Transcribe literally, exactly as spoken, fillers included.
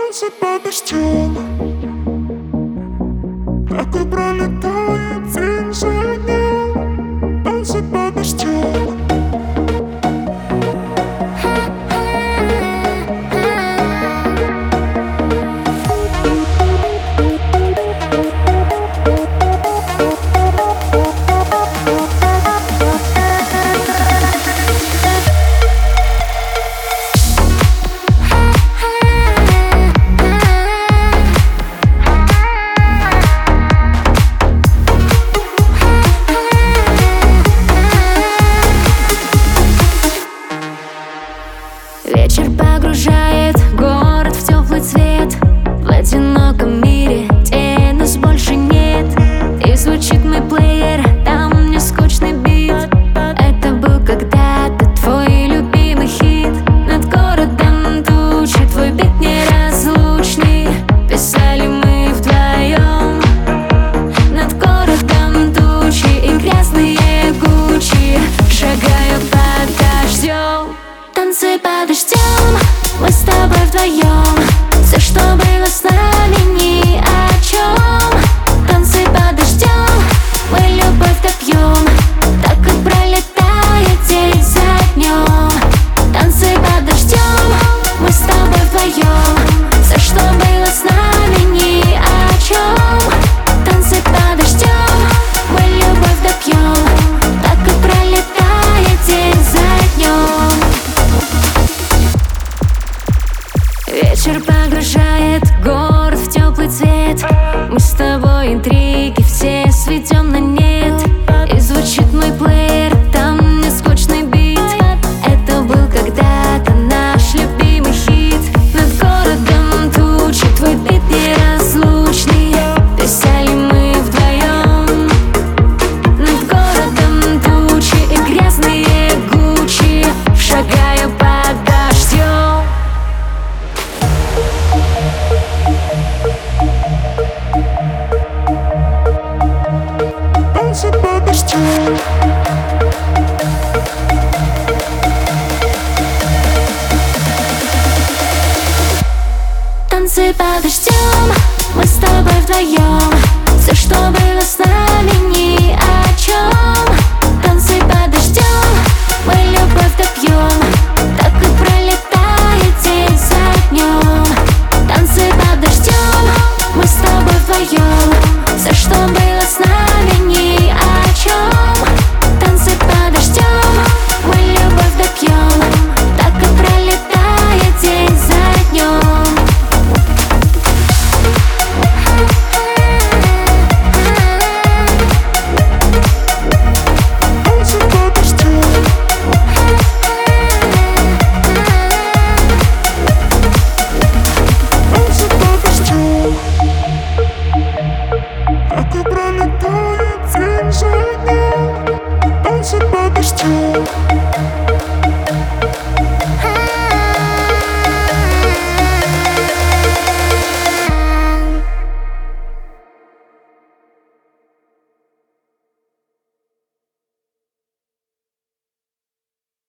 Танцы под дождем, так и пролетает день за днем. Танцы под дождем. Вечер погружает город в теплый цвет. В одиноком мире, где нас больше нет. И звучит мой плеер, там не скучный бит. Это был когда-то твой любимый хит. Над городом тучи, твой бит неразлучный. Писали мы вдвоем. Над городом тучи и грязные Гуччи. Шагаю под дождем. Танцы под дождем, мы с тобой вдвоем. Все, что было с нами, ни о чем. Танцы под дождем, мы любовь допьем. Так и пролетает день за днем. Танцы под дождем, мы с тобой вдвоем. Все, что было с нами, ни о чем. Танцы под дождем, мы любовь допьем. Так и пролетает день за днем. Вечер погружает город в теплый цвет. Мы с тобой интриги все сведем на нет. И звучит мой плеер, там не скучный бит. Это был когда-то наш любимый хит. Над городом тучи, твой бит неразлучный. Писали мы вдвоем. Над городом тучи и грязные Гуччи. Шагаю под дождем. Танцы под дождем. Танцы под дождем, мы с тобой вдвоем. Все, что было с нами, ни о чем.